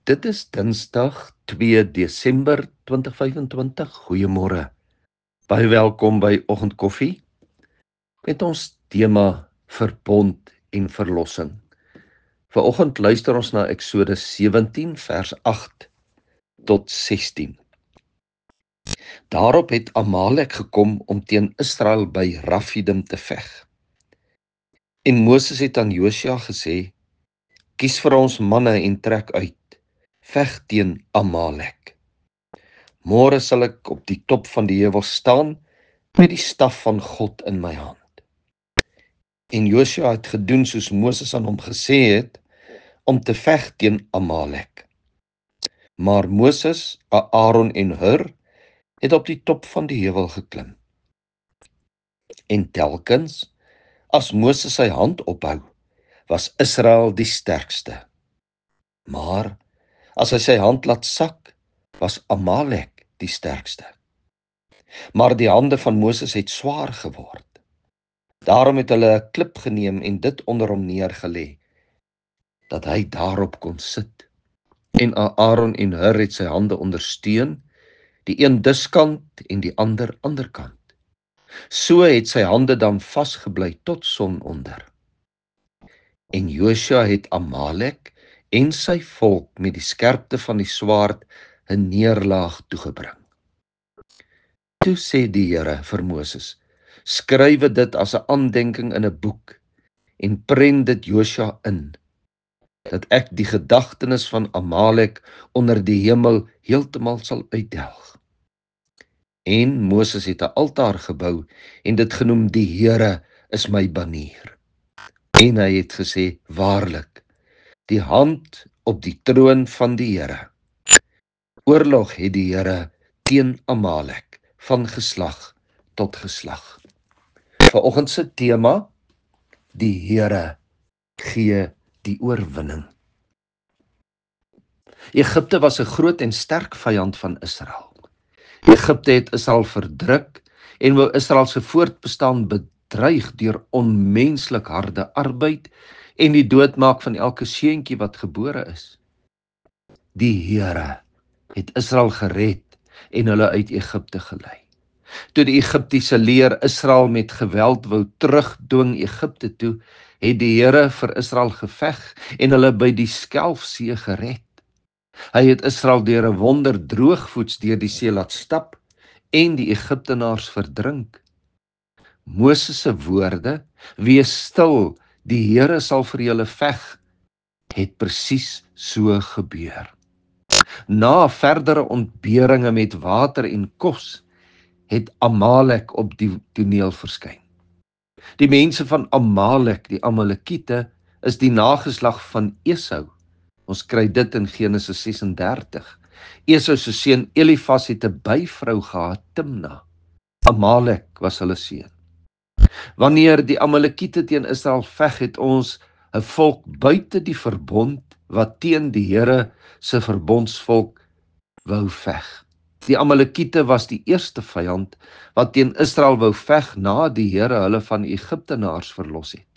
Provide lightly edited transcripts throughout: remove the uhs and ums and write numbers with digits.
Dit is Dinsdag 2 Desember 2025. Goeiemôre. Baie welkom by Oggendkoffie met ons tema verbond en verlossing. Vanoggend luister ons na Eksodus 17 vers 8 tot 16. Daarop het Amalek gekom om teen Israel by Rafidim te veg. En Moses het aan Josua gesê: "Kies vir ons manne en trek uit. Veg teen Amalek. Môre sal ek op die top van die heuwel staan met die staf van God in my hand." En Josua het gedoen soos Moses aan hom gesê het om te veg teen Amalek. Maar Moses, Aaron en Hur het op die top van die heuwel geklim. En telkens as Moses sy hand ophou, was Israel die sterkste. Maar as hy sy hand laat sak, was Amalek die sterkste. Maar die hande van Moses het swaar geword. Daarom het hulle 'n klip geneem en dit onder hom neergelê, dat hy daarop kon sit. En Aaron en Hur het sy hande ondersteun, die een diskant en die ander anderkant. So het sy hande dan vasgebly tot sononder. En Josua het Amalek en sy volk met die skerpte van die swaard 'n neerlaag toegebring. Toe sê die Here vir Moses: "Skrywe dit as 'n aandenking in 'n boek en prent dit Josua in, dat ek die gedagtenis van Amalek onder die hemel heeltemal sal uitdelg." En Moses het 'n altaar gebou en dit genoem: "Die Here is my banier." En hy het gesê: "Waarlik, die hand op die troon van die Here. Oorlog het die Here teen Amalek van geslag tot geslag." Vanoggend se tema: die Here gee die oorwinning. Egipte was 'n groot en sterk vyand van Israel. Egipte het Israel verdruk en wou Israel se voortbestaan bedreig deur onmenslik harde arbeid en die doodmaak van elke seentjie wat gebore is. Die Here het Israel gered en hulle uit Egipte gelei. Toe die Egiptiese leer Israel met geweld wou terugdwing Egipte toe, het die Here vir Israel geveg en hulle by die Skelfsee gered. Hy het Israel deur 'n wonder droogvoets deur die see laat stap en die Egiptenaars verdrink. Moses se woorde: "Wees stil, die Here sal vir julle veg," het presies so gebeur. Na verdere ontberinge met water en kos, het Amalek op die toneel verskyn. Die mense van Amalek, die Amalekiete, is die nageslag van Esau. Ons kry dit in Genesis 36. Esau se seun Elifas het 'n byvrou gehad, Timna. Amalek was hulle seun. Wanneer die Amalekiete teen Israel veg, het ons 'n volk buite die verbond wat teen die Here se verbondsvolk wou veg. Die Amalekiete was die eerste vyand wat teen Israel wou veg na die Here hulle van Egiptenaars verlos het.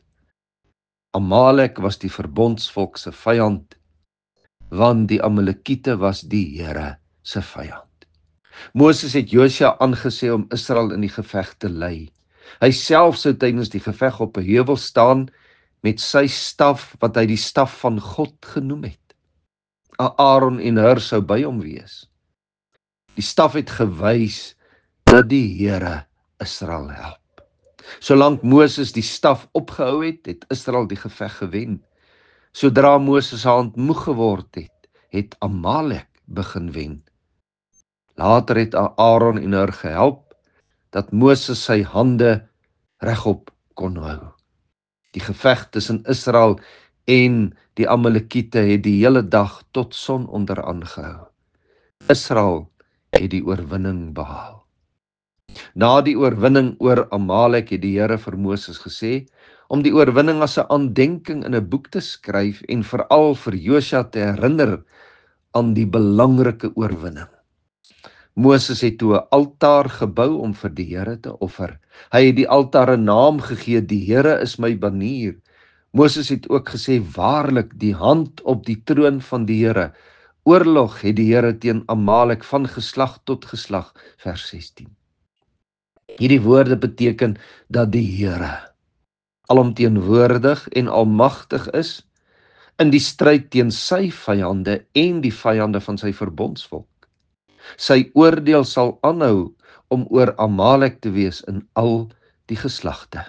Amalek was die verbondsvolk se vyand, want die Amalekiete was die Here se vyand. Moses het Josua aangesê om Israel in die geveg te lei. Hy self sou tydens die geveg op 'n heuwel staan met sy staf wat hy die staf van God genoem het. Aaron en Hur sou by hom wees. Die staf het gewys dat die Here Israel help. Solank Moses die staf opgehou het, het Israel die geveg gewen. Sodra Moses se hand moeg geword het, het Amalek begin wen. Later het Aaron en Hur gehelp dat Moses sy hande regop kon hou. Die geveg tussen Israel en die Amalekiete het die hele dag tot sononder aangehou. Israel het die oorwinning behaal. Na die oorwinning oor Amalek het die Here vir Moses gesê om die oorwinning as 'n aandenking in 'n boek te skryf en veral vir Josua te herinner aan die belangrike oorwinning. Moses het toe 'n altaar gebou om vir die Here te offer. Hy het die altaar 'n naam gegee: "Die Here is my banier." Moses het ook gesê: "Waarlik, die hand op die troon van die Here. oorlog het die Here teen Amalek van geslag tot geslag, vers 16. Hierdie woorde beteken dat die Here alomteenwoordig en almagtig is in die stryd teen sy vyande en die vyande van sy verbondsvolk. Sy oordeel sal aanhou om oor Amalek te wees in al die geslagte.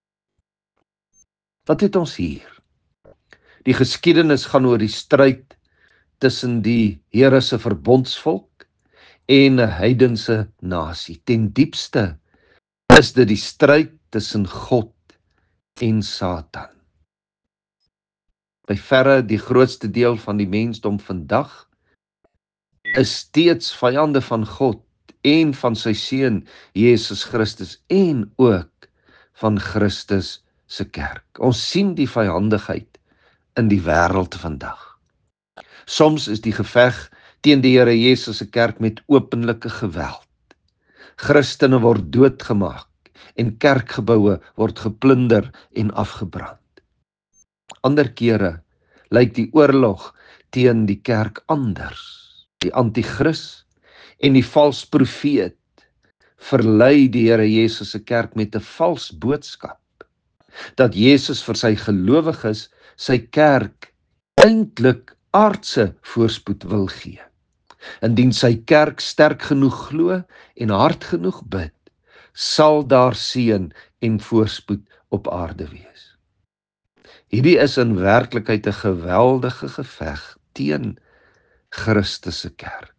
Wat het ons hier? Die geskiedenis gaan oor die stryd tussen die Here se verbondsvolk en 'n heidense nasie. Ten diepste is dit die stryd tussen God en Satan. By verre die grootste deel van die mensdom vandag is steeds vyande van God en van sy seun Jesus Christus en ook van Christus se kerk. Ons sien die vyandigheid in die wêreld vandag. Soms is die geveg teen die Here Jesus se kerk met openlike geweld. Christene word doodgemaak en kerkgeboue word geplunder en afgebrand. Ander kere lyk die oorlog teen die kerk anders. Die anti-kris en die vals profeet verlei die Here Jesus se kerk met 'n vals boodskap dat Jesus vir sy gelowiges sy kerk eintlik aardse voorspoed wil gee. Indien sy kerk sterk genoeg glo en hard genoeg bid, sal daar seën en voorspoed op aarde wees. Hierdie is in werklikheid 'n geweldige geveg teen Christus se kerk.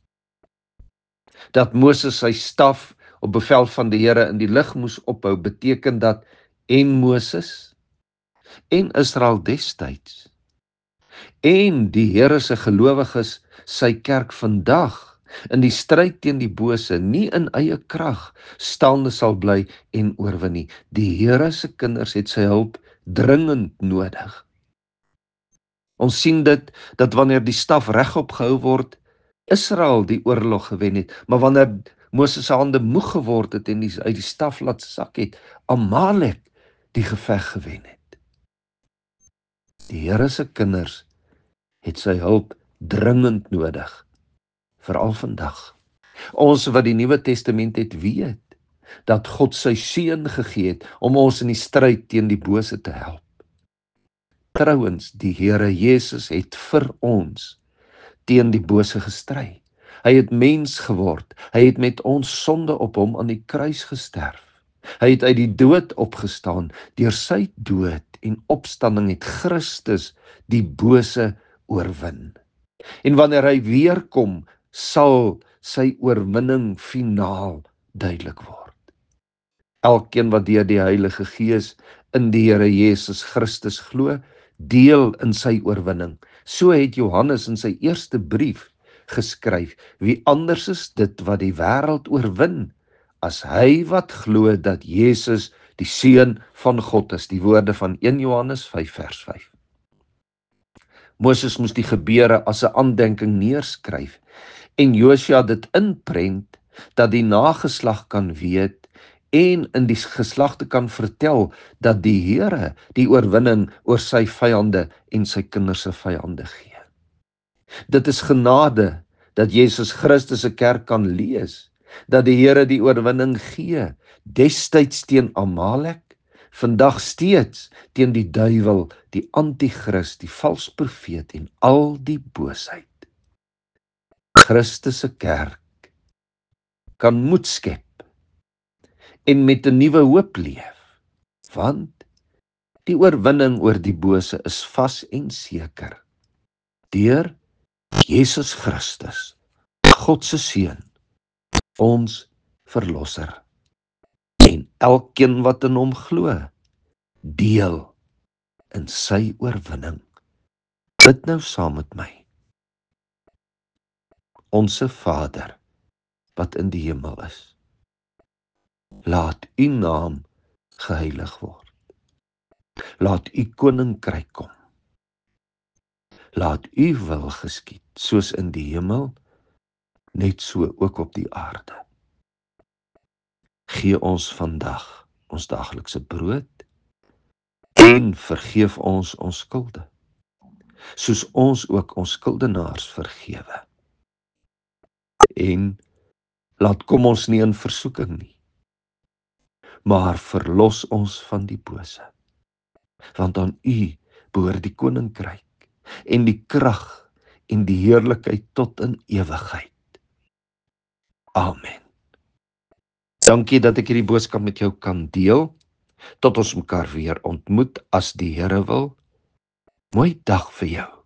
Dat Moses sy staf op bevel van die Here in die lug moes ophou, beteken dat en Moses en Israel destyds en die Here se gelowiges sy kerk vandag in die stryd teen die bose nie in eie krag staande sal bly en oorwin nie. Die Here se kinders het sy hulp dringend nodig. Ons sien dit dat wanneer die staf regop gehou word, Israel die oorlog gewen het, maar wanneer Moses se hande moeg geword het en uit die staf laat sak het, Amalek die geveg gewen het. Die Here se kinders het sy hulp dringend nodig, veral vandag. Ons wat die Nuwe Testament het, weet dat God sy seun gegee het om ons in die stryd teen die bose te help. Trouwens, die Here Jesus het vir ons teen die bose gestry. Hy het mens geword. Hy het met ons sonde op hom aan die kruis gesterf. Hy het uit die dood opgestaan. Deur sy dood en opstanding het Christus die bose oorwin. En wanneer hy weer kom, sal sy oorwinning finaal duidelik word. Elkeen wat deur die Heilige Gees in die Here Jesus Christus glo, deel in sy oorwinning. So het Johannes in sy eerste brief geskryf: wie anders is dit wat die wêreld oorwin, as hy wat glo dat Jesus die Seun van God is. Die woorde van 1 Johannes 5 vers 5. Moses moes die gebeure as 'n aandenking neerskryf en Josua dit inprent dat die nageslag kan weet en in die geslagte kan vertel dat die Here die oorwinning oor sy vyande en sy kinders se vyande gee. Dit is genade dat Jesus Christus se kerk kan lees, dat die Here die oorwinning gee, destyds teen Amalek, vandag steeds teen die duiwel, die anti-kris, die vals profeet en al die boosheid. Christus se kerk kan moed skep en met 'n nuwe hoop leef, want die oorwinning oor die bose is vas en seker. Deur Jesus Christus, God se Seun, ons Verlosser. En elkeen wat in hom glo, deel in sy oorwinning. Bid nou saam met my. Onse Vader, wat in die hemel is, laat u naam geheilig word. Laat u koninkryk kom. Laat u wil geskied, soos in die hemel, net so ook op die aarde. Gee ons vandag ons daaglikse brood en vergeef ons ons skulde, soos ons ook ons skuldenaars vergewe. En laat kom ons nie in versoeking nie, maar verlos ons van die bose. Want aan U behoort die koninkryk en die krag en die heerlikheid tot in ewigheid. Amen. Dankie dat ek hierdie boodskap met jou kan deel. Tot ons mekaar weer ontmoet as die Here wil. Mooi dag vir jou.